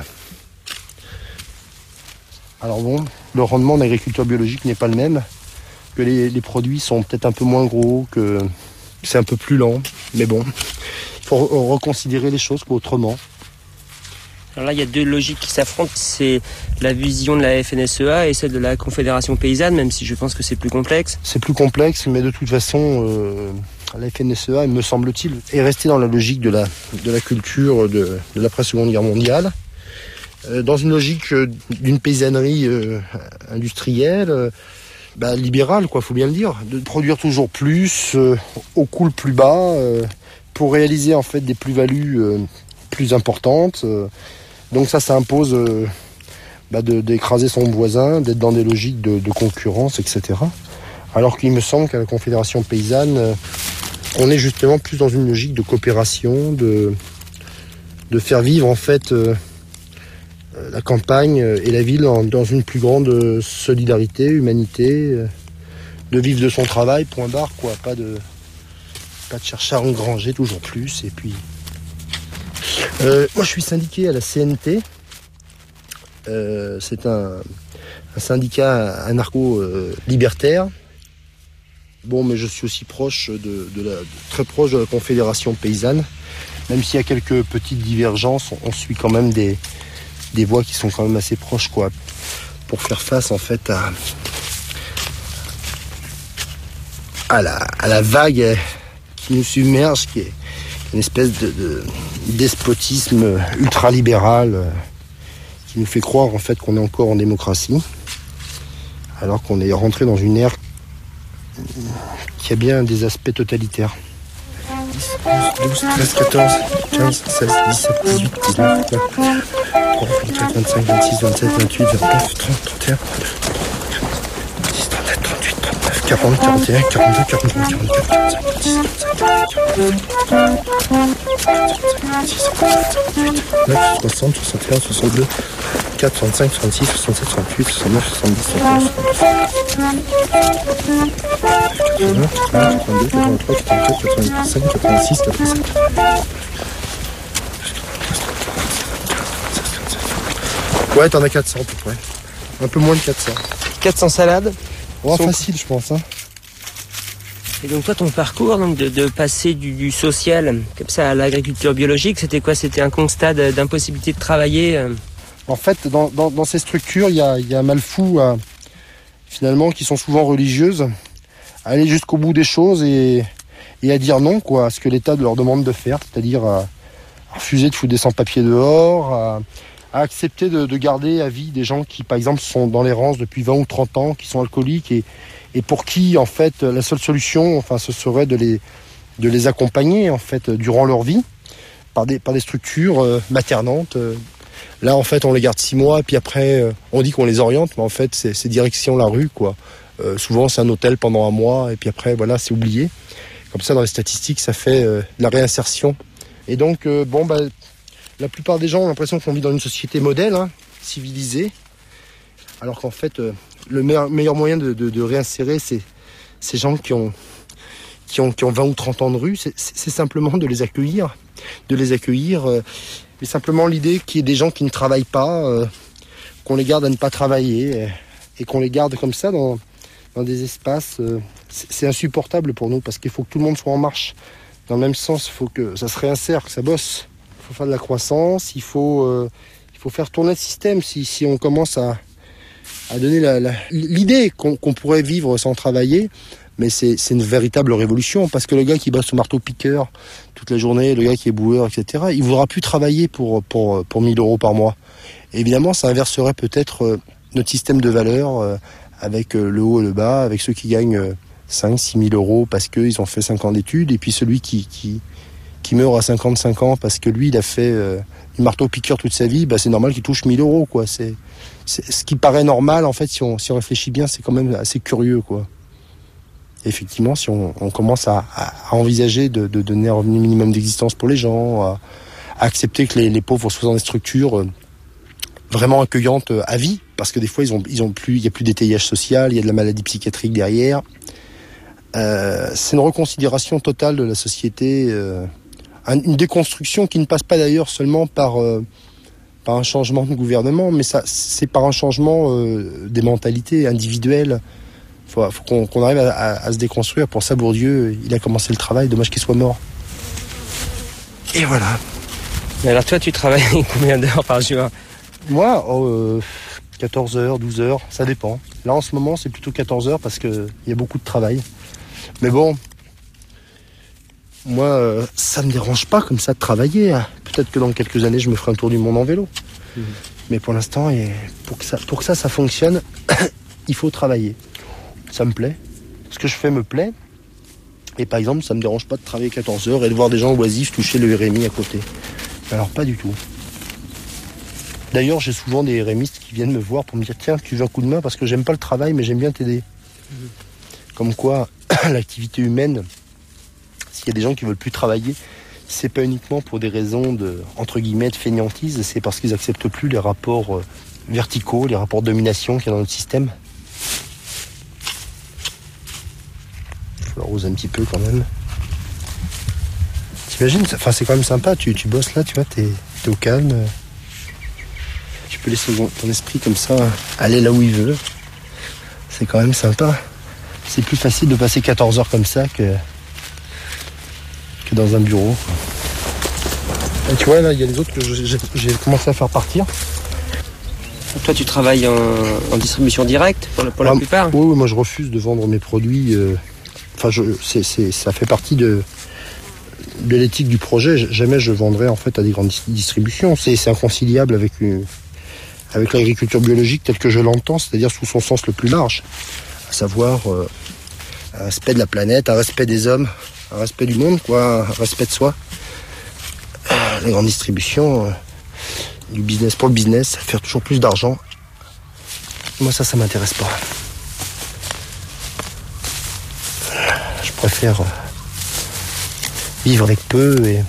Alors bon, le rendement d'agriculture biologique n'est pas le même, que les produits sont peut-être un peu moins gros, que c'est un peu plus lent, mais bon, il faut reconsidérer les choses autrement. Alors là, il y a deux logiques qui s'affrontent, c'est la vision de la FNSEA et celle de la Confédération Paysanne, même si je pense que c'est plus complexe. C'est plus complexe, mais de toute façon, la FNSEA, me semble-t-il, est restée dans la logique de la culture de l'après-Seconde Guerre mondiale, dans une logique d'une paysannerie industrielle, libérale, quoi, faut bien le dire, de produire toujours plus, au coût le plus bas, pour réaliser en fait des plus-values plus importantes. Donc ça impose d'écraser son voisin, d'être dans des logiques de concurrence, etc. Alors qu'il me semble qu'à la Confédération Paysanne, on est justement plus dans une logique de coopération, de faire vivre en fait la campagne et la ville dans une plus grande solidarité, humanité, de vivre de son travail, point barre, quoi. Pas de chercher à engranger toujours plus. Et puis, moi, je suis syndiqué à la CNT. C'est un syndicat anarcho-libertaire. Bon, mais je suis aussi proche très proche de la Confédération Paysanne. Même s'il y a quelques petites divergences, on suit quand même des voies qui sont quand même assez proches, quoi, pour faire face en fait à la vague qui nous submerge, qui est une espèce de despotisme ultralibéral qui nous fait croire en fait qu'on est encore en démocratie, alors qu'on est rentré dans une ère qui a bien des aspects totalitaires. 12, 13, 14, 15, 16, 17, 18, 19, 20, 23, 24, 25, 26, 27, 28, 29, 30, 31, 36, 37, 38, 39, 40, 41, 42, 43, 44, 45, 46, 47, 9, 60, 61, 62, 4, 65, 66, 67, 68, 69, 70, 71, 72, 81, 82, 83, 84, 85, 86, 87. Ouais, t'en as 400 à peu près. Un peu moins de 400. 400 salades. Ouais, facile, je pense. Hein. Et donc toi, ton parcours donc de passer du social comme ça à l'agriculture biologique, c'était quoi? C'était un constat d'impossibilité de travailler En fait, dans ces structures, il y a un mal fou, finalement, qui sont souvent religieuses, à aller jusqu'au bout des choses et à dire non, quoi, à ce que l'État leur demande de faire, c'est-à-dire à refuser de foutre des sans-papiers dehors, à accepter de garder à vie des gens qui, par exemple, sont dans l'errance depuis 20 ou 30 ans, qui sont alcooliques et pour qui, en fait, la seule solution, enfin, ce serait de les accompagner, en fait, durant leur vie, par des structures maternantes. Là, en fait, on les garde 6 mois, et puis après, on dit qu'on les oriente, mais en fait, c'est direction la rue, quoi. Souvent, c'est un hôtel pendant 1 mois, et puis après, voilà, c'est oublié. Comme ça, dans les statistiques, ça fait de la réinsertion. Et donc, la plupart des gens ont l'impression qu'on vit dans une société modèle, hein, civilisée, alors qu'en fait, le meilleur moyen de réinsérer ces gens qui qui ont 20 ou 30 ans de rue, c'est simplement de les accueillir. Mais simplement l'idée qu'il y ait des gens qui ne travaillent pas, qu'on les garde à ne pas travailler, et qu'on les garde comme ça dans des espaces, c'est insupportable pour nous, parce qu'il faut que tout le monde soit en marche. Dans le même sens, il faut que ça se réinsère, que ça bosse. Il faut faire de la croissance, il faut faire tourner le système. Si on commence à donner l'idée qu'on pourrait vivre sans travailler, mais c'est une véritable révolution, parce que le gars qui bosse au marteau-piqueur toute la journée, le gars qui est boueur, etc., il ne voudra plus travailler pour 1000 euros par mois. Et évidemment, ça inverserait peut-être notre système de valeurs avec le haut et le bas, avec ceux qui gagnent 5-6 000 euros parce qu'ils ont fait 5 ans d'études, et puis celui qui meurt à 55 ans parce que lui, il a fait du marteau-piqueur toute sa vie, c'est normal qu'il touche 1000 euros, quoi. C'est ce qui paraît normal, en fait, si on réfléchit bien, c'est quand même assez curieux, quoi. Et effectivement, si on commence à envisager de donner un revenu minimum d'existence pour les gens, à accepter que les pauvres soient dans des structures vraiment accueillantes à vie, parce que des fois, il y a plus d'étayage social, il y a de la maladie psychiatrique derrière. C'est une reconsidération totale de la société, une déconstruction qui ne passe pas d'ailleurs seulement par un changement de gouvernement, mais c'est par un changement des mentalités individuelles. Faut qu'on arrive à se déconstruire. Pour ça, Bourdieu, il a commencé le travail, dommage qu'il soit mort. Et voilà. Mais alors toi, tu travailles combien d'heures par jour? Moi, 14 heures, 12 heures, ça dépend. Là, en ce moment, c'est plutôt 14 heures parce qu'il y a beaucoup de travail. Mais bon, moi, ça me dérange pas comme ça de travailler. Peut-être que dans quelques années, je me ferai un tour du monde en vélo. Mais pour l'instant, pour que ça fonctionne, il faut travailler. Ça me plaît. Ce que je fais me plaît. Et par exemple, ça me dérange pas de travailler 14 heures et de voir des gens oisifs toucher le RMI à côté. Alors, pas du tout. D'ailleurs, j'ai souvent des RMistes qui viennent me voir pour me dire « Tiens, tu veux un coup de main parce que j'aime pas le travail, mais j'aime bien t'aider. » Comme quoi, l'activité humaine, s'il y a des gens qui veulent plus travailler, c'est pas uniquement pour des raisons entre guillemets, de fainéantise, c'est parce qu'ils acceptent plus les rapports verticaux, les rapports de domination qu'il y a dans notre système. Je l'arrose un petit peu quand même. T'imagines, c'est quand même sympa, tu bosses là, tu vois, t'es au calme. Tu peux laisser ton esprit comme ça aller là où il veut. C'est quand même sympa. C'est plus facile de passer 14 heures comme ça que dans un bureau. Et tu vois, là, il y a les autres que j'ai commencé à faire partir. Toi, tu travailles en distribution directe pour la plupart? Oui, moi je refuse de vendre mes produits. Ça fait partie de l'éthique du projet. Jamais je vendrai en fait à des grandes distributions. C'est inconciliable avec l'agriculture biologique telle que je l'entends, c'est-à-dire sous son sens le plus large, à savoir un respect de la planète, un respect des hommes, un respect du monde, un respect de soi. Les grandes distributions, du business pour le business, faire toujours plus d'argent. Moi, ça m'intéresse pas. Je préfère vivre avec peu et...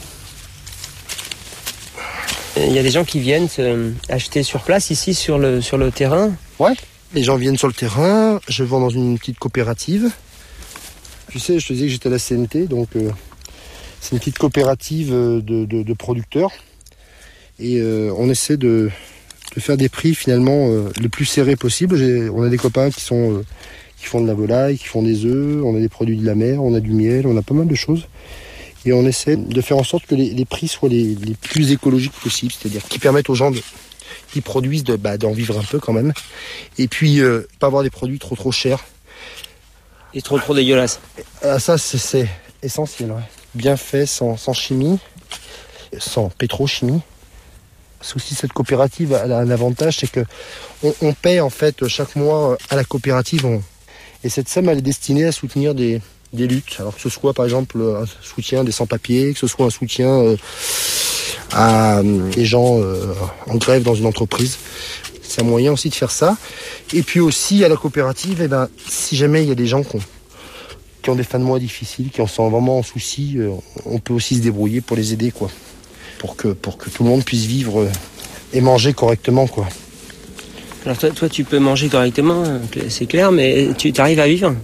Il y a des gens qui viennent acheter sur place, ici, sur le terrain? Ouais, les gens viennent sur le terrain. Je vends dans une petite coopérative. Tu sais, je te disais que j'étais à la CNT, donc c'est une petite coopérative de producteurs. Et on essaie de faire des prix, finalement, le plus serrés possible. On a des copains qui font de la volaille, qui font des œufs, on a des produits de la mer, on a du miel, on a pas mal de choses. Et on essaie de faire en sorte que les prix soient les plus écologiques possibles, c'est-à-dire qui permettent aux gens qui produisent d'en vivre un peu quand même. Et puis, pas avoir des produits trop chers. Et trop dégueulasses. Ça, c'est essentiel. Ouais. Bien fait, sans chimie, sans pétrochimie. Parce que aussi, cette coopérative a un avantage, c'est que on paie en fait chaque mois à la coopérative. Et cette somme, elle est destinée à soutenir des luttes. Alors que ce soit par exemple un soutien des sans-papiers, que ce soit un soutien à des gens en grève dans une entreprise. C'est un moyen aussi de faire ça. Et puis aussi à la coopérative, si jamais il y a des gens qui ont des fins de mois difficiles, qui en sont vraiment en souci, on peut aussi se débrouiller pour les aider, quoi. Pour que tout le monde puisse vivre et manger correctement, quoi. Alors toi tu peux manger correctement, c'est clair, mais tu arrives à vivre?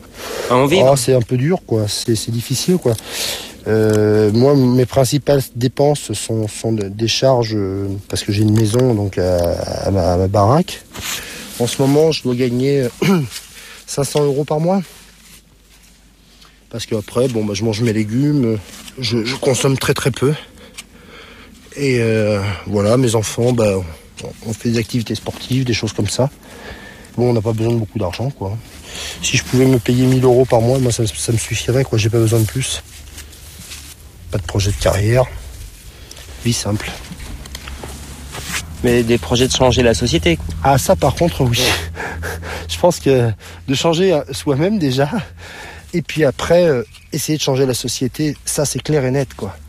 en vivre. C'est un peu dur, quoi. C'est difficile, quoi. Moi, mes principales dépenses sont des charges, parce que j'ai une maison donc à ma baraque. En ce moment, je dois gagner 500 € par mois. Parce qu'après, je mange mes légumes, je consomme très très peu. Et voilà, mes enfants, on fait des activités sportives, des choses comme ça. On n'a pas besoin de beaucoup d'argent, quoi. Si je pouvais me payer 1000 € par mois, moi ça me suffirait, quoi. J'ai pas besoin de plus. Pas de projet de carrière. Vie simple. Mais des projets de changer la société, quoi. Ah, ça par contre, oui. Je pense que de changer soi-même déjà, et puis après, essayer de changer la société, ça c'est clair et net, quoi.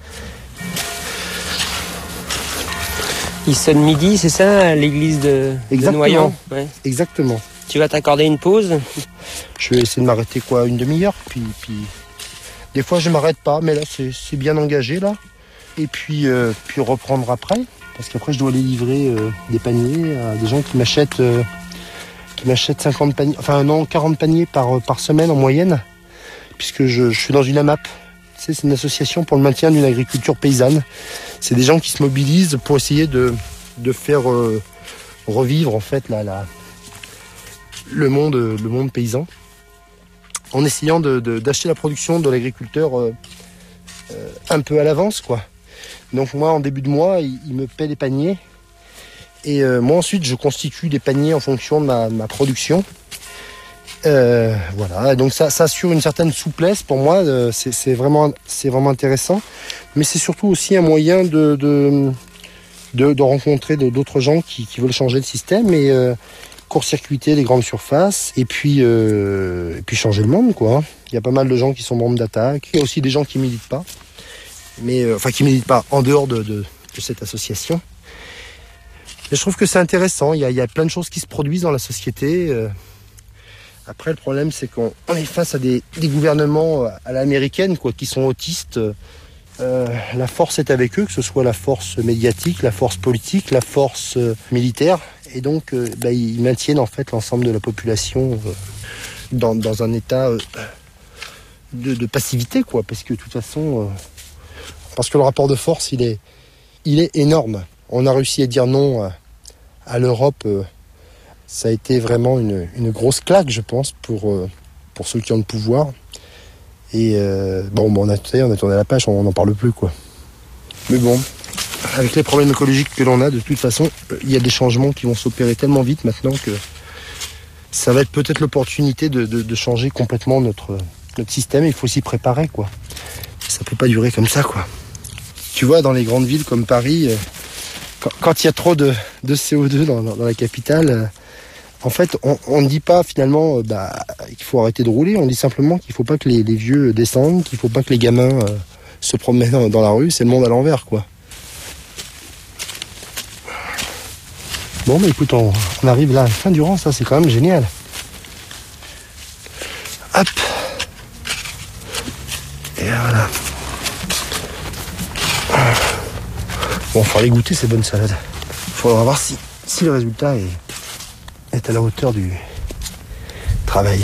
Il sonne midi, c'est ça, à l'église de Noyon? Ouais. Exactement. Tu vas t'accorder une pause? Je vais essayer de m'arrêter, une demi-heure, puis... Des fois, je m'arrête pas, mais là, c'est bien engagé, là. Et puis reprendre après, parce qu'après, je dois aller livrer des paniers à des gens qui m'achètent 50 paniers, 40 paniers par semaine en moyenne, puisque je suis dans une AMAP. Tu sais, c'est une association pour le maintien d'une agriculture paysanne. C'est des gens qui se mobilisent pour essayer de faire revivre, en fait, le monde paysan, en essayant d'acheter la production de l'agriculteur un peu à l'avance, quoi. Donc moi, en début de mois, il me paie des paniers. Et moi, ensuite, je constitue des paniers en fonction de ma production. Voilà, donc ça assure une certaine souplesse pour moi. C'est vraiment intéressant. Mais c'est surtout aussi un moyen de rencontrer d'autres gens qui veulent changer le système et court-circuiter les grandes surfaces et puis changer le monde, quoi. Il y a pas mal de gens qui sont membres d'Attaque. Il y a aussi des gens qui militent pas, mais qui militent pas en dehors de cette association. Et je trouve que c'est intéressant. Il y a plein de choses qui se produisent dans la société. Après, le problème, c'est qu'on est face à des gouvernements à l'américaine, quoi, qui sont autistes. La force est avec eux, que ce soit la force médiatique, la force politique, la force militaire. Et donc, ils maintiennent en fait l'ensemble de la population dans un état de passivité, quoi. Parce que de toute façon, parce que le rapport de force, il est énorme. On a réussi à dire non à l'Europe. Ça a été vraiment une grosse claque, je pense, pour ceux qui ont le pouvoir. Et on a tourné la page, on n'en parle plus, quoi. Mais bon, avec les problèmes écologiques que l'on a, de toute façon, il y a des changements qui vont s'opérer tellement vite maintenant que ça va être peut-être l'opportunité de changer complètement notre système. Il faut s'y préparer, quoi. Ça peut pas durer comme ça, quoi. Tu vois, dans les grandes villes comme Paris, quand il y a trop de CO2 dans la capitale, en fait, on ne dit pas finalement qu'il faut arrêter de rouler. On dit simplement qu'il ne faut pas que les vieux descendent, qu'il ne faut pas que les gamins se promènent dans la rue. C'est le monde à l'envers, quoi. Bon, mais écoute, on arrive là à la fin du rang, ça c'est quand même génial. Hop. Et voilà. Bon, il faudra les goûter ces bonnes salades. Il faudra voir si le résultat est à la hauteur du travail.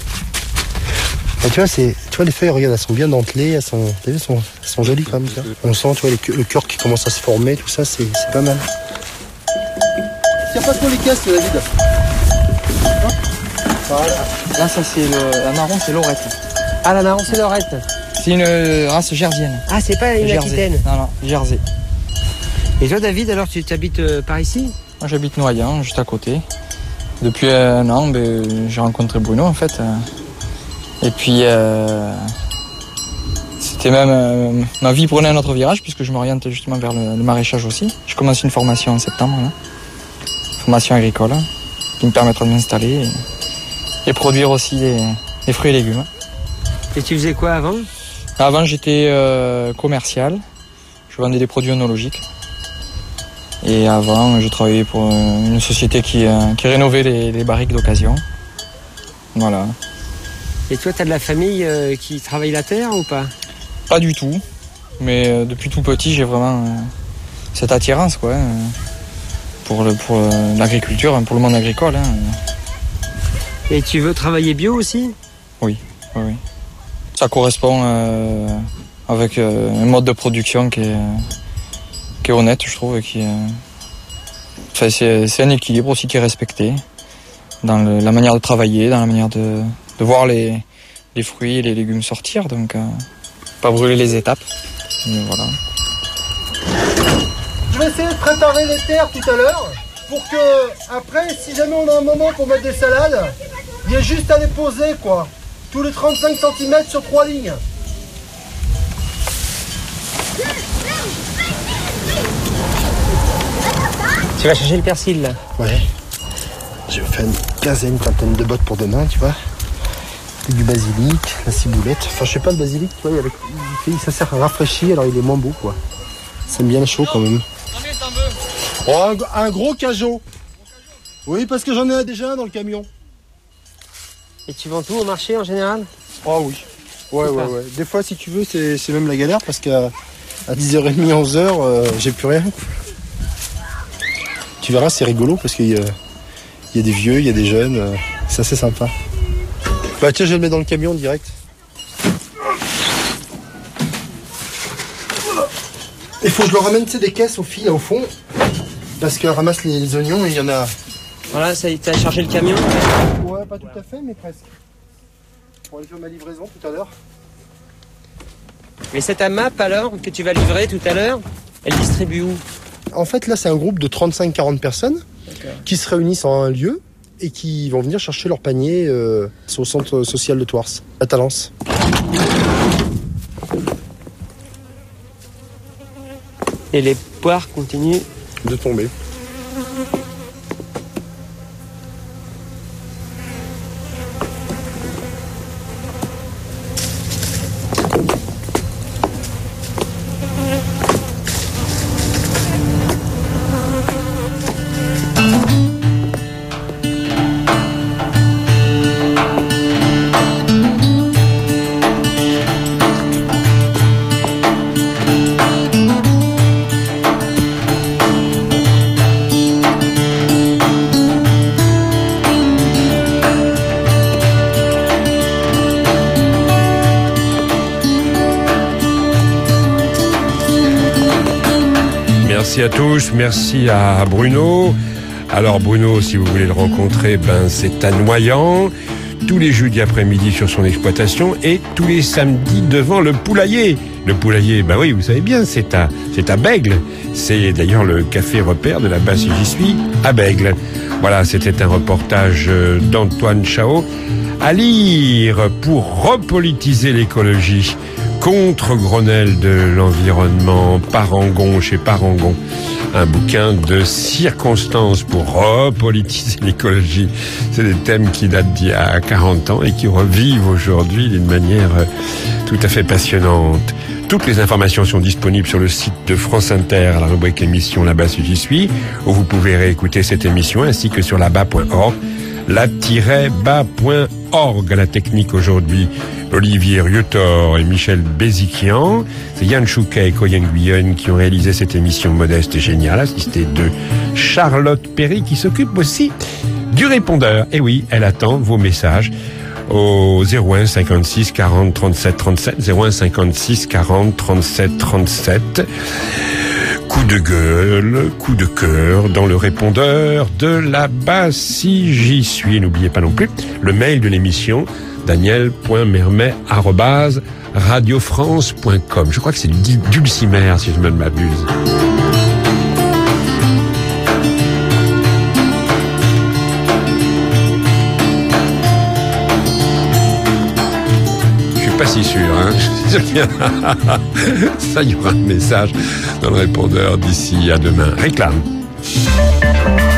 Et tu vois, les feuilles, regarde, elles sont bien dentelées, elles sont jolies quand même. Ça. On sent, tu vois, le cœur qui commence à se former, tout ça, c'est pas mal. Tiens pas trop les caisses, David. Voilà. Là, ça c'est la marron, c'est Lorette. Ah, la marron, c'est Lorette. C'est une race jersienne. Ah, c'est pas une Jersey. Aquitaine. Non, Jersey. Et toi, David, alors tu habites par ici? Moi, j'habite Noyon, juste à côté. Depuis un an, j'ai rencontré Bruno, en fait. Et puis, c'était même... ma vie prenait un autre virage, puisque je m'oriente justement vers le maraîchage aussi. Je commence une formation en septembre, là. Formation agricole, qui me permettra de m'installer et produire aussi des fruits et légumes. Et tu faisais quoi avant? Avant, j'étais commercial. Je vendais des produits œnologiques. Et avant, je travaillais pour une société qui rénovait les barriques d'occasion. Voilà. Et toi, tu as de la famille qui travaille la terre ou pas? Pas du tout. Mais depuis tout petit, j'ai vraiment cette attirance, quoi. Pour l'agriculture, pour le monde agricole. Et tu veux travailler bio aussi? Oui. Oui. Ça correspond avec un mode de production qui est honnête, je trouve, et c'est un équilibre aussi qui est respecté dans la manière de travailler, dans la manière de voir les fruits et les légumes sortir, donc pas brûler les étapes. Et voilà. Je vais essayer de préparer les terres tout à l'heure pour que après, si jamais on a un moment pour mettre des salades, il y a juste à les poser quoi, tous les 35 cm sur 3 lignes. Tu vas chercher le persil là? Ouais. Je vais faire une quinzaine de bottes pour demain, tu vois. Et du basilic, la ciboulette. Enfin, je sais pas, le basilic, tu vois, ça sert à rafraîchir, alors il est moins beau, quoi. Ça aime bien chaud quand même. Oh, un gros cajot. Oui, parce que j'en ai déjà un dans le camion. Et tu vends tout au marché en général? Oh oui. Ouais. Des fois, si tu veux, c'est même la galère parce qu'à 10h30, 11h, j'ai plus rien. Tu verras, c'est rigolo parce qu'il y a des vieux, il y a des jeunes. C'est assez sympa. Bah tiens, je le mets dans le camion direct. Il faut que je leur ramène des caisses au fil, au fond. Parce qu'elle ramasse les oignons et il y en a... Voilà, ça y est, t'as chargé le camion? Ouais, pas tout à fait, mais presque. Pour aller faire ma livraison tout à l'heure. Mais cette AMAP alors, que tu vas livrer tout à l'heure, elle distribue où? En fait, là, c'est un groupe de 35-40 personnes qui se réunissent en un lieu et qui vont venir chercher leur panier au centre social de Thouars, à Talence. Et les poires continuent de tomber. Merci à tous, merci à Bruno. Alors Bruno, si vous voulez le rencontrer, c'est à Noyant, tous les jeudis après-midi sur son exploitation et tous les samedis devant le poulailler. Le poulailler, oui, vous savez bien, c'est à Bègle. C'est d'ailleurs le café repère de la Basse J'y suis à Bègle. Voilà, c'était un reportage d'Antoine Chao à lire pour repolitiser l'écologie. Contre Grenelle de l'environnement, Parangon chez Parangon. Un bouquin de circonstances pour repolitiser l'écologie. C'est des thèmes qui datent d'il y a 40 ans et qui revivent aujourd'hui d'une manière tout à fait passionnante. Toutes les informations sont disponibles sur le site de France Inter à la rubrique émission Là-bas si j'y suis, où vous pouvez réécouter cette émission ainsi que sur là-bas.org. la-bas.org. À la technique aujourd'hui, Olivier Riotor et Michel Béziquian. C'est Yann Chouquet et Coyen Guyonne qui ont réalisé cette émission modeste et géniale, assistée de Charlotte Perry qui s'occupe aussi du répondeur. Et oui, elle attend vos messages au 01 56 40 37 37, 01 56 40 37 37. Coup de gueule, coup de cœur dans le répondeur de là-bas si j'y suis. N'oubliez pas non plus le mail de l'émission daniel.mermet@radiofrance.com. Je crois que c'est du dulcimer si je ne m'abuse. Pas si sûr, hein. Ça, il y aura un message dans le répondeur d'ici à demain. Réclame.